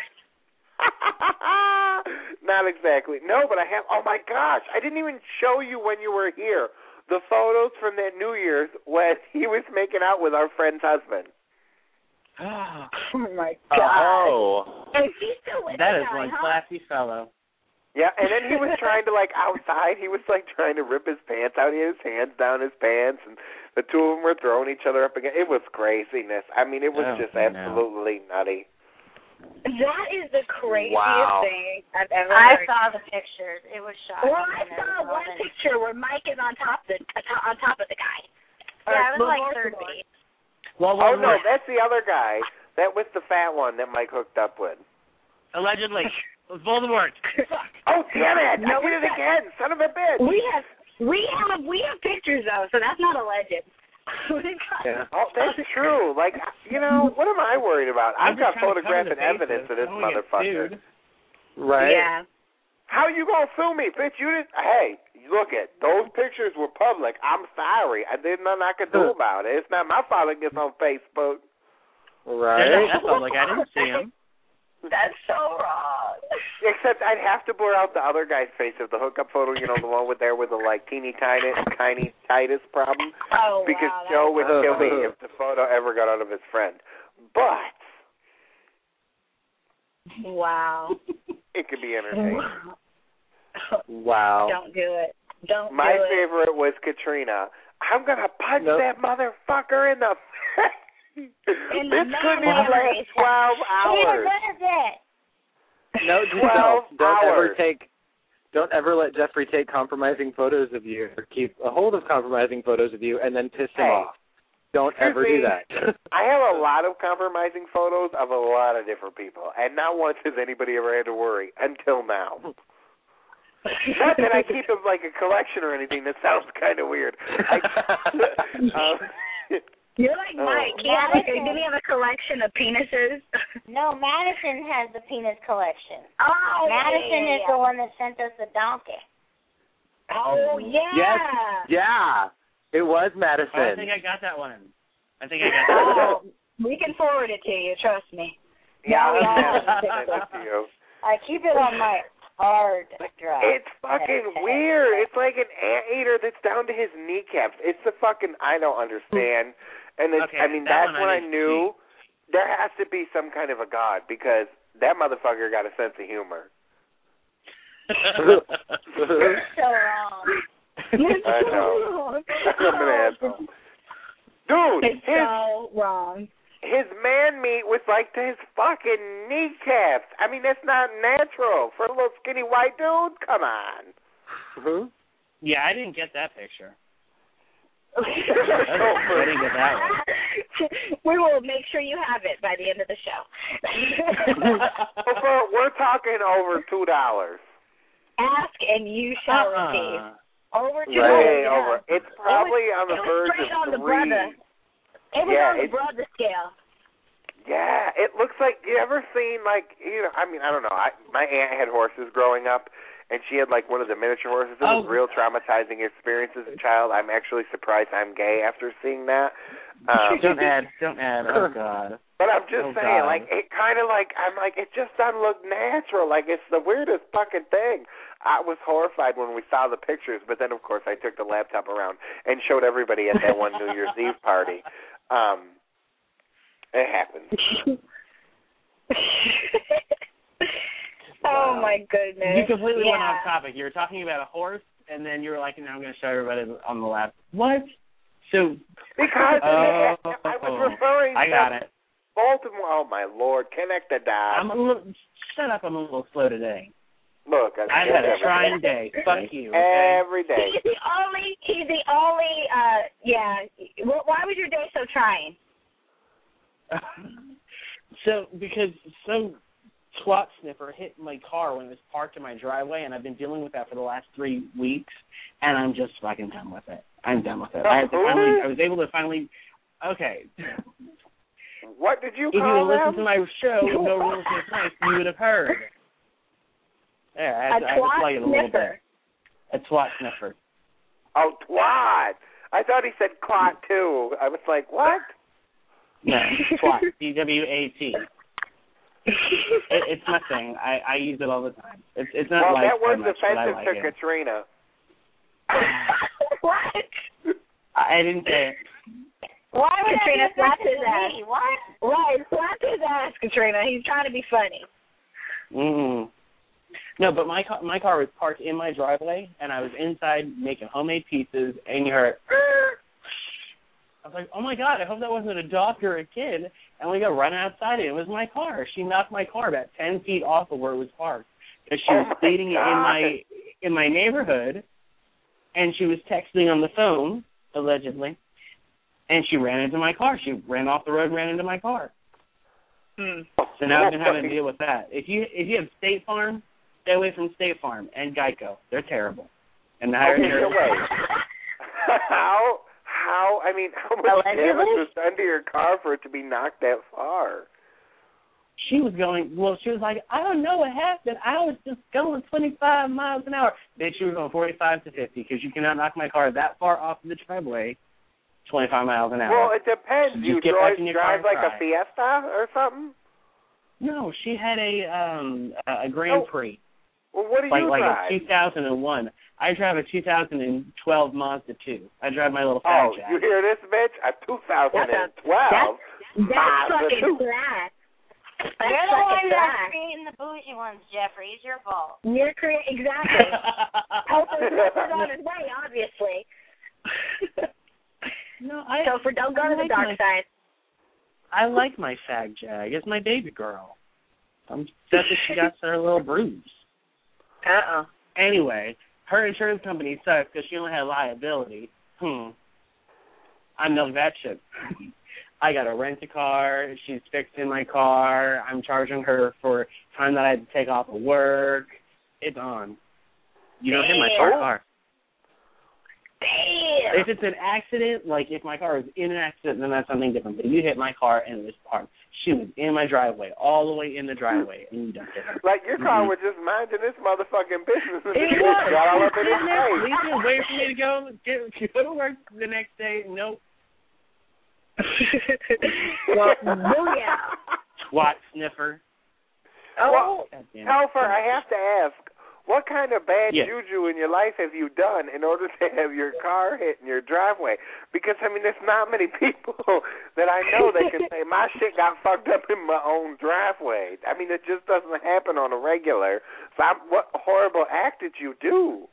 Not exactly. No, but I have. Oh my gosh, I didn't even show you when you were here. The photos from that New Year's when he was making out with our friend's husband. Oh my God! And he's still with that is one classy fellow. Yeah, and then he was trying to outside. He was trying to rip his pants out. He had his hands down his pants, and the two of them were throwing each other up again. It was craziness. I mean, it was just absolutely nutty. That is the craziest thing I've ever I heard. saw the pictures. It was shocking. Well, I saw one picture where Mike is on top of the guy. Yeah, it was third base. No, that's the other guy. That was the fat one that Mike hooked up with. Allegedly. It was Voldemort. Oh, damn it. I did it again. Son of a bitch. We have pictures, though, so that's not alleged. Oh, that's true. What am I worried about? I've got photographic evidence of this motherfucker. Right? Yeah. How you gonna sue me, bitch? You didn't. Hey, look it. Those pictures were public. I'm sorry. There's nothing I can do about it. It's not my fault it gets on Facebook. Right? That's public. I didn't see him. That's so wrong. Except I'd have to blur out the other guy's face of the hookup photo. The one with the teeny tinitis problem. Oh, because wow, Joe would kill me if the photo ever got out of his friend. But wow, it could be entertaining. Wow. Don't do it. My favorite was Katrina. I'm going to punch that motherfucker in the face. This couldn't even last 12 hours. What is it? No, 12 hours. Don't ever let Jeffrey take compromising photos of you or keep a hold of compromising photos of you and then piss him off. Don't ever do that. I have a lot of compromising photos of a lot of different people, and not once has anybody ever had to worry until now. Not that I keep them like a collection or anything. That sounds kind of weird. You're like Mike. Did he have a collection of penises? No, Madison has the penis collection. Oh, Madison is the one that sent us the donkey. Oh, yeah. Yes. Yeah. It was Madison. Oh, I think I got that one. We can forward it to you, trust me. Yeah, I'll send it to you. I keep it on my hard drive. It's fucking weird. It's like an anteater that's down to his kneecaps. It's the fucking, I don't understand. And it's, I mean, that's when I knew there has to be some kind of a god, because that motherfucker got a sense of humor. You're so wrong. I know. I'm an asshole. Dude, it's so wrong. His man meat was like to his fucking kneecaps. I mean, that's not natural for a little skinny white dude. Come on. Mm-hmm. Yeah, I didn't get that picture. I didn't get that one. We will make sure you have it by the end of the show. We're talking over $2. Ask and you shall receive. Over $2. Way over. It's probably on the verge of $3. It was on the brother scale. Yeah, it looks like, you ever seen, like, you know, I mean, I don't know. My aunt had horses growing up, and she had, like, one of the miniature horses. It was real traumatizing experience as a child. I'm actually surprised I'm gay after seeing that. Don't add. Oh, God. But I'm just saying, like, it kind of, like, I'm like, it just doesn't look natural. Like, it's the weirdest fucking thing. I was horrified when we saw the pictures, but then, of course, I took the laptop around and showed everybody at that one New Year's Eve party. It happens. Oh, my goodness. You completely went off topic. You were talking about a horse, and then you were like, now I'm going to show everybody on the lap. What? So because I was referring I got it. Baltimore. Oh, my Lord. Connect the dots. Shut up. I'm a little slow today. Look, I had a trying day. Fuck you. Okay? Every day. He's the only, Why was your day so trying? Because some twat sniffer hit my car when it was parked in my driveway, and I've been dealing with that for the last 3 weeks, and I'm just fucking done with it. I'm done with it. I was able to finally, okay. What did you call them? If you would listen to my show, No Rules No Price, you would have heard. There, I had to play it a little bit. A twat sniffer. Oh, twat. I thought he said clot, too. I was like, what? No, twat. C-W-A-T. It's my thing. I use it all the time. It's not like that was so much, offensive like to it. Katrina. What? I didn't say it. Why would Katrina slapped his ass? What? Right, slapped his ass, Katrina. He's trying to be funny. Mm-hmm. No, but my car was parked in my driveway, and I was inside making homemade pizzas, and you heard, I was like, oh, my God, I hope that wasn't a dog or a kid. And we got running outside, and it was my car. She knocked my car about 10 feet off of where it was parked because she was speeding in my neighborhood, and she was texting on the phone, allegedly, and she ran into my car. She ran off the road and ran into my car. So now I've been having to deal with that. If you have State Farm, stay away from State Farm and Geico. They're terrible. And how much damage was done to your car for it to be knocked that far? She was like, I don't know what happened. I was just going 25 miles an hour. Bitch, she was going 45 to 50 because you cannot knock my car that far off the driveway 25 miles an hour. Well, it depends. You drive like a Fiesta or something? No, she had a Grand Prix. Well, what do you drive? Like a 2001. I drive a 2012 Mazda 2. I drive my little fat jack. You hear this, bitch? A 2012 that's Mazda 2. Flat. You're the one that's creating the bougie ones, Jeffrey. It's your fault. You're exactly. Hopefully, it's on his way, obviously. No, don't go to the dark side. I like my fag jag. It's my baby girl. I'm upset that she got her little bruise. Anyway, her insurance company sucks because she only had liability. I know that shit. I got to rent a car. She's fixing my car. I'm charging her for time that I had to take off of work. It's on. You don't hit my car. Damn. If it's an accident, like if my car was in an accident, then that's something different. But you hit my car and it was parked. She was in my driveway, all the way in the driveway, and you dumped it. Like your car was just minding this motherfucking business. And It you was. got all up in his face. Leaving, waiting for me to go to work the next day. Nope. Well, booyah. Twat sniffer. Well, God Alfred, I have to ask, what kind of bad Yeah. juju in your life have you done in order to have your car hit in your driveway? Because, I mean, there's not many people that I know that can say, my shit got fucked up in my own driveway. I mean, it just doesn't happen on a regular. So what horrible act did you do?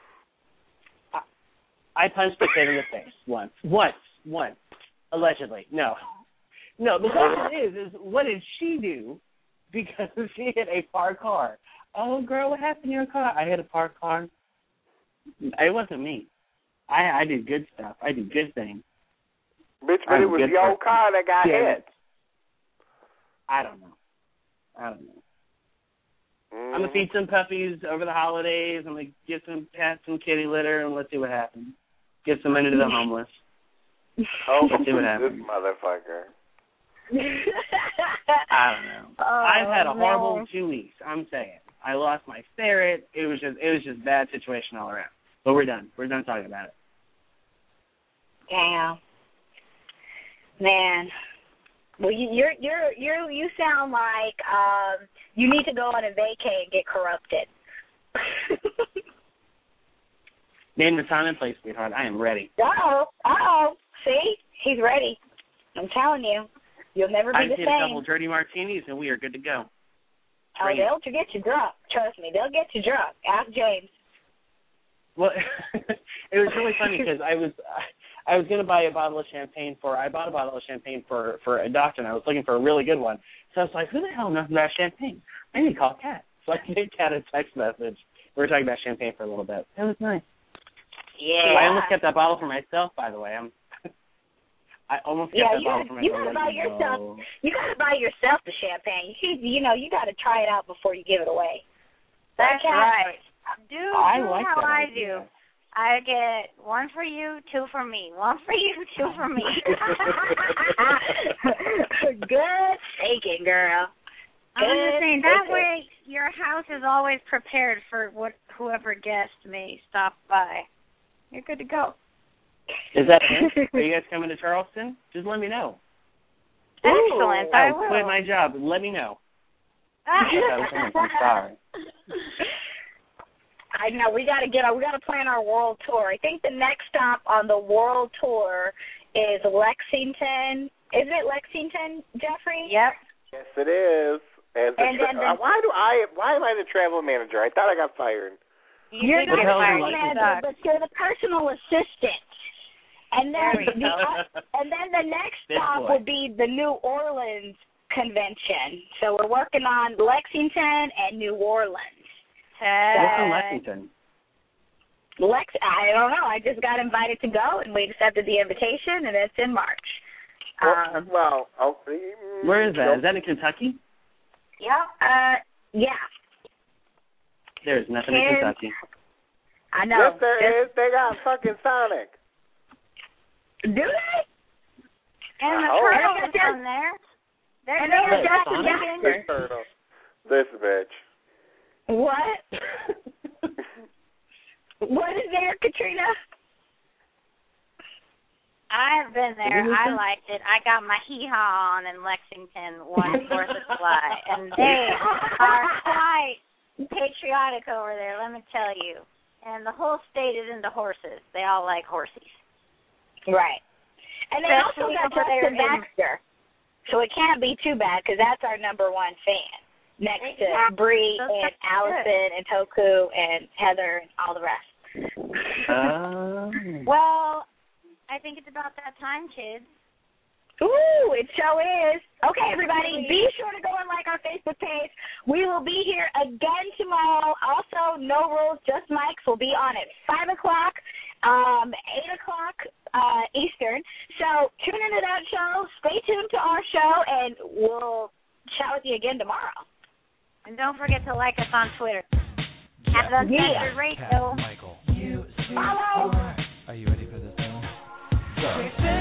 I punched a kid in the face once. Allegedly. No, the question is what did she do? Because she hit a parked car. Oh, girl, what happened to your car? I hit a parked car. It wasn't me. I do good stuff. I do good things. Bitch, but it was your car that got hit. I don't know. I'm going to feed some puppies over the holidays. I'm going to get some cats, some kitty litter, and let's see what happens. Get some money to the homeless. Oh, let's see what happens. This motherfucker. I don't know. I've had a horrible 2 weeks. I'm saying. I lost my ferret. It was just bad situation all around. But we're done. We're done talking about it. Damn. Man. Well, you sound like you need to go on a vacay and get corrupted. Name the time and place, sweetheart. I am ready. Uh-oh. See? He's ready. I'm telling you. You'll never be the same. I've hit a couple dirty martinis, and we are good to go. Oh, they'll get you drunk. Trust me, they'll get you drunk. Ask James. Well, it was really funny because I was going to buy a bottle of champagne for a doctor, and I was looking for a really good one. So I was like, who the hell knows about champagne? I need to call Kat. So I gave Kat a text message. We were talking about champagne for a little bit. It was nice. Yeah. I almost kept that bottle for myself, by the way. I almost kept that bottle for myself. You gotta buy yourself. You gotta buy yourself the champagne. You gotta try it out before you give it away. That's right. Do like how I idea. do. I get one for you, two for me. One for you, two for me. Good thinking, girl. I'm just saying that way your house is always prepared for whoever guest may stop by. You're good to go. Is that it? Are you guys coming to Charleston? Just let me know. Excellent. I will. Quit my job. Let me know. I'm sorry. I know we got to plan our world tour. I think the next stop on the world tour is Lexington. Isn't it Lexington, Jeffrey? Yep. Yes, it is. Why am I the travel manager? I thought I got fired. You're not the travel manager, but you're the personal assistant. And then the next stop will be the New Orleans convention. So we're working on Lexington and New Orleans. What's in Lexington? I don't know. I just got invited to go, and we accepted the invitation, and it's in March. Where is that? Is that in Kentucky? Yeah. Yeah. There's nothing in Kentucky. I know. Yes, there is. They got fucking Sonic. Do they? And the turtle is from there. And they have Jackson Jackson. This bitch. What? What is there, Katrina? I've been there. I liked it. I got my hee-haw on in Lexington, 4th of July, and they are quite patriotic over there, let me tell you. And the whole state is into horses. They all like horses. Right. And they also got Justin Baxter. So it can't be too bad because that's our number one fan. Next to Bree and Allison and Toku and Heather and all the rest. Well, I think it's about that time, kids. Ooh, it sure is. Okay, everybody, be sure to go and like our Facebook page. We will be here again tomorrow. Also, No Rules, Just Mics will be on at 5 o'clock, 8 o'clock Eastern. So tune into that show. Stay tuned to our show, and we'll chat with you again tomorrow. And don't forget to like us on Twitter. At Uncensored Radio. Michael. Follow. Are you ready for this one? Go.